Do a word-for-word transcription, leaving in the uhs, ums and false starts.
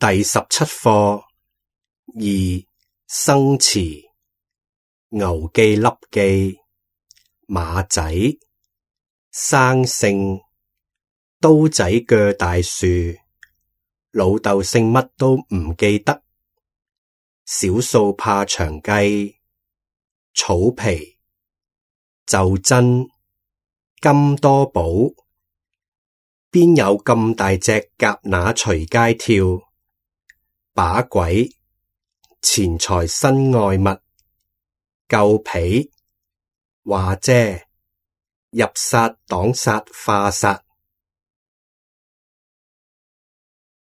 第十七課二生詞。牛記笠記，馬仔，生性，刀仔鋸大樹，老豆姓乜都唔記得，小數怕長計，草皮，就真，金多寶，邊有咁大隻蛤乸隨街跳，把鬼，錢財身外物，夠皮，話啫，入剎擋剎化煞。